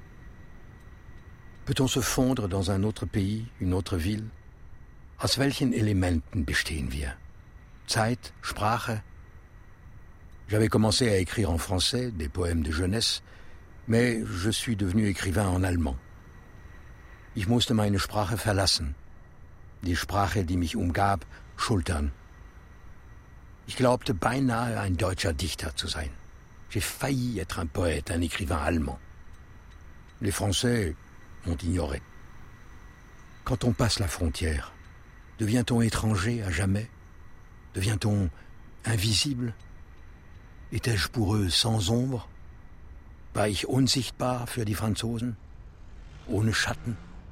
Peut-on se fondre dans un autre pays, une autre ville? Aus welchen Elementen bestehen wir? Zeit, Sprache? J'avais commencé à écrire en français, des poèmes de jeunesse, mais je suis devenu écrivain en allemand. Ich musste meine Sprache verlassen. Die Sprache, die mich umgab, schultern. Ich glaubte beinahe ein deutscher Dichter zu sein. J'ai failli être un poète, un écrivain allemand. Les Français m'ont ignoré. Quand on passe la frontière, devient-on étranger à jamais? Devient-on invisible? Étais-je pour eux sans ombre? War ich unsichtbar für die Franzosen? Ohne Schatten?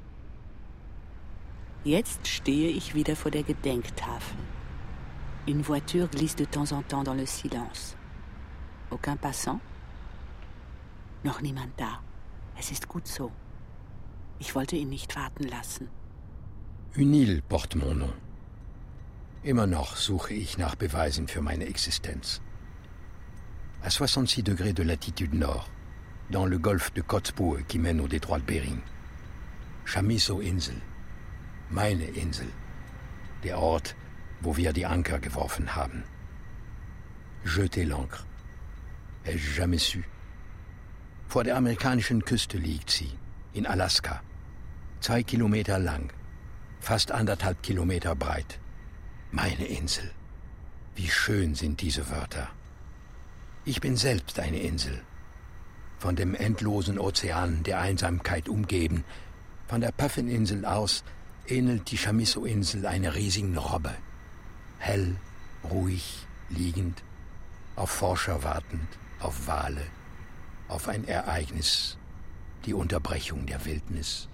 Jetzt stehe ich wieder vor der Gedenktafel. Une voiture glisse de temps en temps dans le silence. Aucun passant? Noch niemand da. Es ist gut so. Ich wollte ihn nicht warten lassen. Une île porte mon nom. Immer noch suche ich nach Beweisen für meine Existenz. À soixante-six degrés de latitude nord, dans le golfe de Kotzebue qui mène au détroit de Bering. Chamisso-Insel. Meine Insel. Der Ort, wo wir die Anker geworfen haben. Jeter l'ancre. Ai-je jamais su? Vor der amerikanischen Küste liegt sie, in Alaska. Zwei Kilometer lang, fast anderthalb Kilometer breit. Meine Insel. Wie schön sind diese Wörter. Ich bin selbst eine Insel. Von dem endlosen Ozean der Einsamkeit umgeben. Von der Puffin-Insel aus ähnelt die Chamisso-Insel einer riesigen Robbe. Hell, ruhig, liegend, auf Forscher wartend, auf Wale, auf ein Ereignis, die Unterbrechung der Wildnis.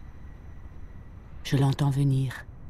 Je l'entends venir.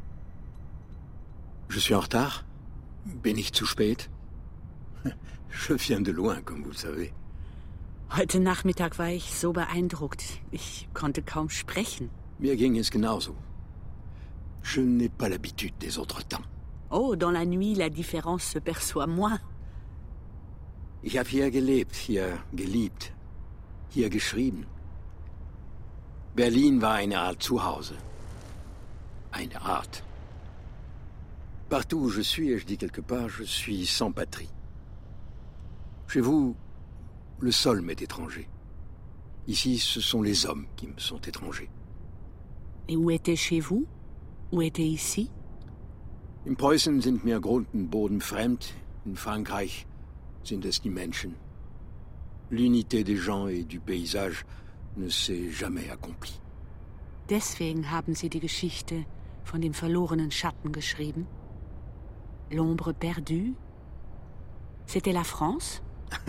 Je suis en retard? Bin ich zu spät? Je viens de loin, comme vous le savez. Heute Nachmittag war ich so beeindruckt. Ich konnte kaum sprechen. Mir ging es genauso. Je n'ai pas l'habitude des autres temps. Oh, dans la nuit, la différence se perçoit moins. Ich habe hier gelebt, hier geliebt, hier geschrieben. Berlin war eine Art Zuhause. Eine Art. Partout où je suis, et je dis quelque part, je suis sans patrie. Chez vous, le sol m'est étranger. Ici, ce sont les hommes qui me sont étrangers. Et où était chez vous? Où était ici? In Preußen sind mir Grund und Boden fremd. In Frankreich sind es die Menschen. L'unité des gens et du paysage ne s'est jamais accomplie. Deswegen haben Sie die Geschichte von dem verlorenen Schatten geschrieben? L'ombre perdue? C'était la France?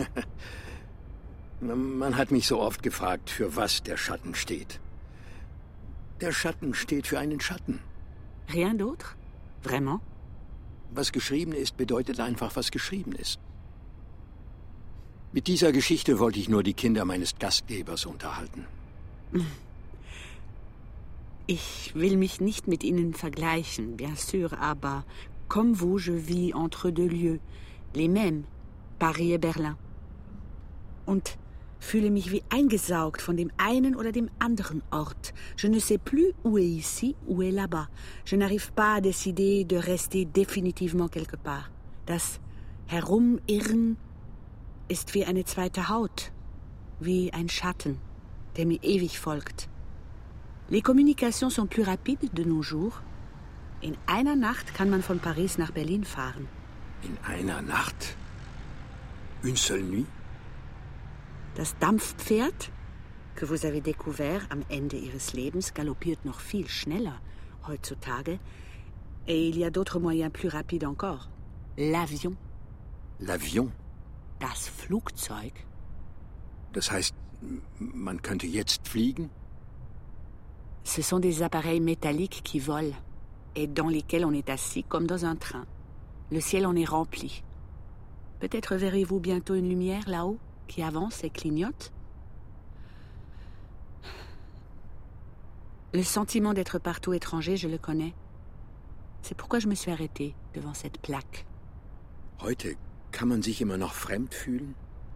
Man hat mich so oft gefragt, für was der Schatten steht. Der Schatten steht für einen Schatten. Rien d'autre? Vraiment? Was geschrieben ist, bedeutet einfach, was geschrieben ist. Mit dieser Geschichte wollte ich nur die Kinder meines Gastgebers unterhalten. Ich will mich nicht mit Ihnen vergleichen, bien sûr, aber comme vous, je vis entre deux lieux, les mêmes, Paris et Berlin. Und fühle mich wie eingesaugt von dem einen oder dem anderen Ort. Je ne sais plus où est ici, où est là-bas. Je n'arrive pas à décider de rester définitivement quelque part. Das Herumirren ist wie eine zweite Haut, wie ein Schatten, der mir ewig folgt. Les communications sont plus rapides de nos jours. In einer Nacht kann man von Paris nach Berlin fahren. In einer Nacht? Une seule nuit? Das Dampfpferd, que vous avez découvert am Ende ihres Lebens, galoppiert noch viel schneller heutzutage. Et il y a d'autres moyens plus rapides encore. L'avion. L'avion? Das Flugzeug. Das heißt, man könnte jetzt fliegen? Ce sont des appareils métalliques qui volent et dans lesquels on est assis comme dans un train. Le ciel en est rempli. Peut-être verrez-vous bientôt une lumière là-haut qui avance et clignote. Le sentiment d'être partout étranger, je le connais. C'est pourquoi je me suis arrêtée devant cette plaque. Heute kann man sich immer noch fremd fühlen?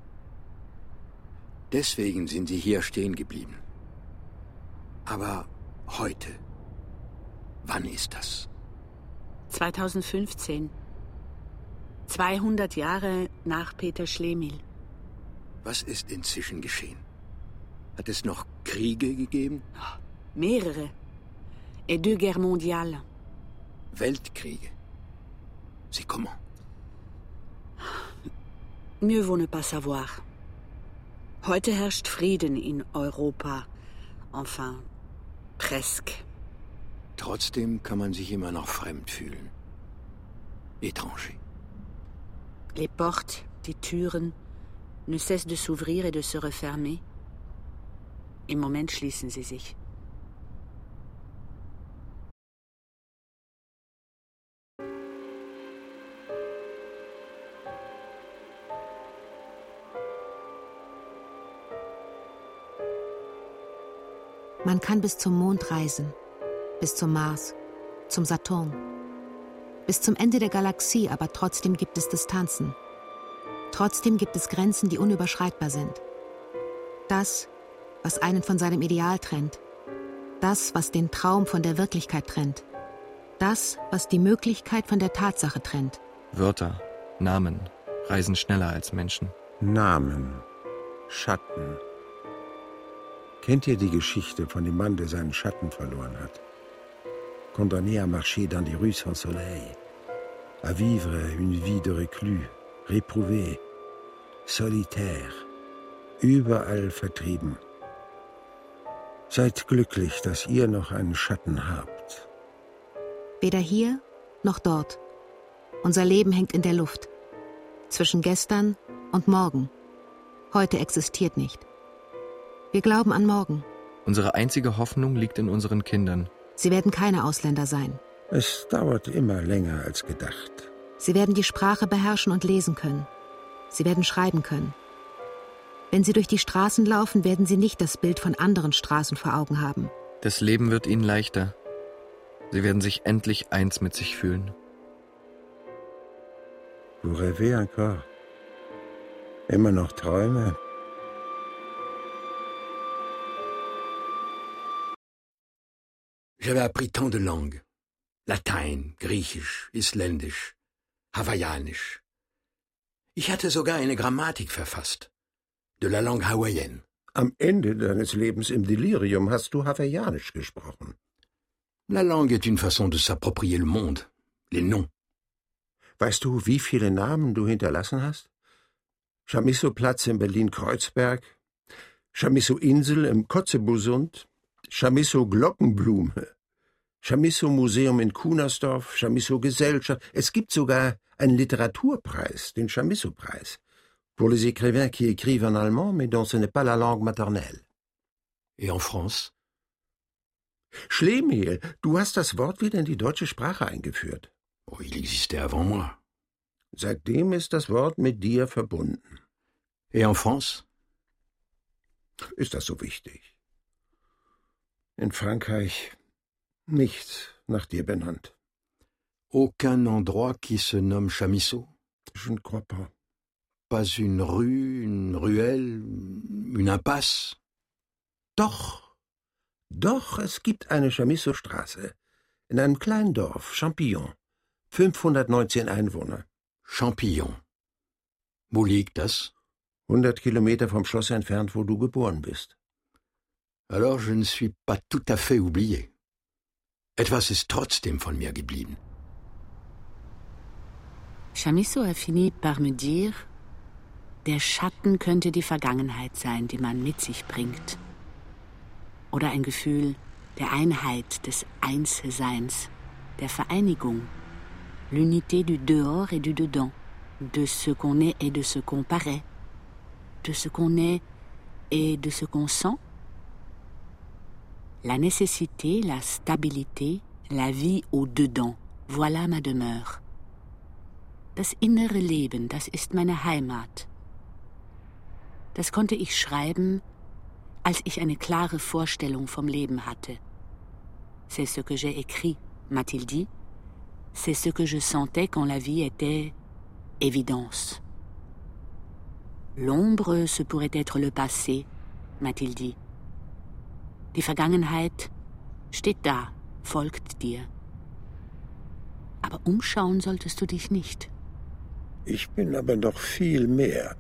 Deswegen sind Sie hier stehen geblieben. Aber heute, wann ist das? zwanzig fünfzehn. zweihundert Jahre nach Peter Schlemihl. Was ist inzwischen geschehen? Hat es noch Kriege gegeben? Oh, mehrere. Et deux guerres mondiales. Weltkriege. C'est comment? Mieux vaut ne pas savoir. Heute herrscht Frieden in Europa. Enfin, presque. Trotzdem kann man sich immer noch fremd fühlen. Étranger. Les portes, die Türen, ne cessent de s'ouvrir et de se refermer. Im Moment schließen sie sich. Man kann bis zum Mond reisen, bis zum Mars, zum Saturn, bis zum Ende der Galaxie, aber trotzdem gibt es Distanzen. Trotzdem gibt es Grenzen, die unüberschreitbar sind. Das, was einen von seinem Ideal trennt. Das, was den Traum von der Wirklichkeit trennt. Das, was die Möglichkeit von der Tatsache trennt. Wörter, Namen reisen schneller als Menschen. Namen, Schatten. Kennt ihr die Geschichte von dem Mann, der seinen Schatten verloren hat? Condamné à marcher dans les rues sans soleil, à vivre une vie de reclus, réprouvé, solitaire, überall vertrieben. Seid glücklich, dass ihr noch einen Schatten habt. Weder hier noch dort. Unser Leben hängt in der Luft. Zwischen gestern und morgen. Heute existiert nicht. Wir glauben an morgen. Unsere einzige Hoffnung liegt in unseren Kindern. Sie werden keine Ausländer sein. Es dauert immer länger als gedacht. Sie werden die Sprache beherrschen und lesen können. Sie werden schreiben können. Wenn sie durch die Straßen laufen, werden sie nicht das Bild von anderen Straßen vor Augen haben. Das Leben wird ihnen leichter. Sie werden sich endlich eins mit sich fühlen. Vous rêvez encore? Immer noch Träume? J'avais appris tant de langues. Latein, Griechisch, Isländisch, Hawaiianisch. Ich hatte sogar eine Grammatik verfasst. De la langue hawaïenne. Am Ende deines Lebens im Delirium hast du Hawaiianisch gesprochen. La langue est une façon de s'approprier le monde, les noms. Weißt du, wie viele Namen du hinterlassen hast? Chamisso-Platz in Berlin-Kreuzberg, Chamisso-Insel im Kotzebue-Sund, Chamisso-Glockenblume, Chamisso-Museum in Kunersdorf, Chamisso-Gesellschaft. Es gibt sogar einen Literaturpreis, den Chamisso-Preis, pour les écrivains qui écrivent en allemand, mais dont ce n'est pas la langue maternelle. Et en France? Schlemiel, du hast das Wort wieder in die deutsche Sprache eingeführt. Oh, il existait avant moi. Seitdem ist das Wort mit dir verbunden. Et en France? Ist das so wichtig? In Frankreich nichts nach dir benannt. Aucun endroit qui se nomme Chamisso? Je ne crois pas. Pas une rue, une ruelle, une impasse? Doch, doch, es gibt eine Chamisso-Straße. In einem kleinen Dorf, Champillon. fünfhundertneunzehn Einwohner. Champillon. Wo liegt das? hundert Kilometer vom Schloss entfernt, wo du geboren bist. Alors je ne suis pas tout à fait oublié. Etwas ist trotzdem von mir geblieben. Chamisso a fini par me dire, der Schatten könnte die Vergangenheit sein, die man mit sich bringt. Oder ein Gefühl der Einheit, des Einsseins, der Vereinigung. L'unité du dehors et du dedans, de ce qu'on est et de ce qu'on paraît, de ce qu'on est et de ce qu'on sent. La nécessité, la stabilité, la vie au dedans, voilà ma demeure. Das innere Leben, das ist meine Heimat. Das konnte ich schreiben, als ich eine klare Vorstellung vom Leben hatte. C'est ce que j'ai écrit, m'a-t-il dit. C'est ce que je sentais quand la vie était évidence. L'ombre, ce pourrait être le passé, m'a-t-il dit. Die Vergangenheit steht da, folgt dir. Aber umschauen solltest du dich nicht. Ich bin aber noch viel mehr.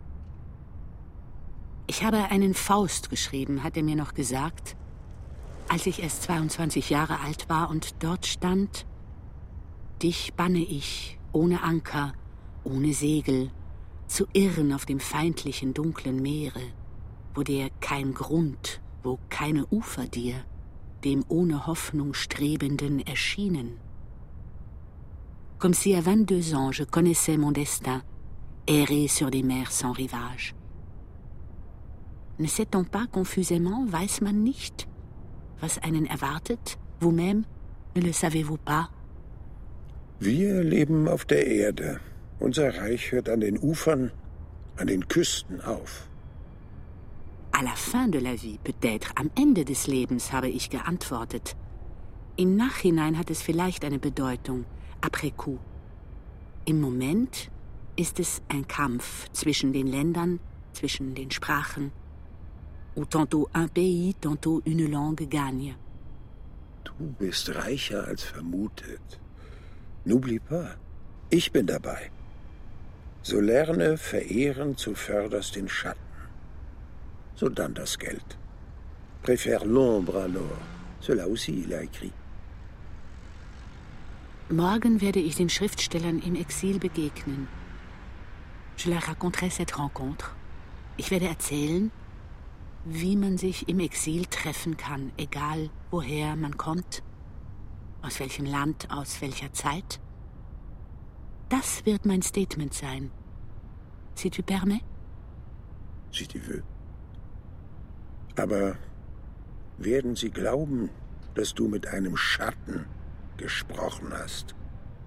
Ich habe einen Faust geschrieben, hat er mir noch gesagt, als ich erst zweiundzwanzig Jahre alt war und dort stand: Dich banne ich, ohne Anker, ohne Segel, zu irren auf dem feindlichen, dunklen Meere, wo dir kein Grund, wo keine Ufer dir, dem ohne Hoffnung Strebenden erschienen. Comme si à vingt-deux ans je connaissais mon destin, errer sur des mers sans rivage. Ne sait-on pas confusément, weiß man nicht, was einen erwartet, vous-même, ne le savez-vous pas? Wir leben auf der Erde. Unser Reich hört an den Ufern, an den Küsten auf. À la fin de la vie, peut-être, am Ende des Lebens, habe ich geantwortet. Im Nachhinein hat es vielleicht eine Bedeutung, après coup. Im Moment ist es ein Kampf zwischen den Ländern, zwischen den Sprachen, où tantôt un pays, tantôt une langue gagne. Du bist reicher als vermutet. N'oublie pas, ich bin dabei. So lerne verehren zuvörderst den Schatten, sodann das Geld. préfère l'ombre alors. Cela aussi, il a écrit. Morgen werde ich den Schriftstellern im Exil begegnen. Je leur raconterai cette rencontre. Ich werde erzählen, wie man sich im Exil treffen kann, egal woher man kommt, aus welchem Land, aus welcher Zeit. Das wird mein Statement sein. Si tu permets? Si tu veux. Aber werden sie glauben, dass du mit einem Schatten gesprochen hast?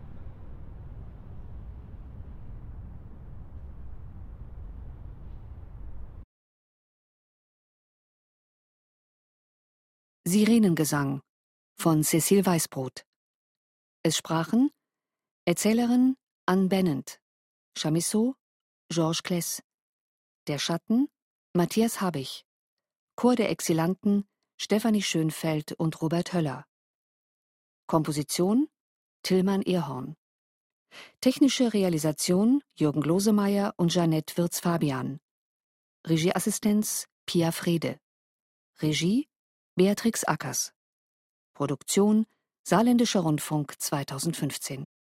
Sirenengesang von Cécile Weißbrot. Es sprachen Erzählerin Anne Bennent, Chamisso Georges Claes, der Schatten Matthias Habich, Chor der Exilanten Stefanie Schönfeld und Robert Höller. Komposition Tillmann Ehrhorn. Technische Realisation Jürgen Glosemeyer und Jeanette Wirz-Fabian. Regieassistenz Pia Frede. Regie Beatrix Ackers. Produktion Saarländischer Rundfunk zweitausendfünfzehn.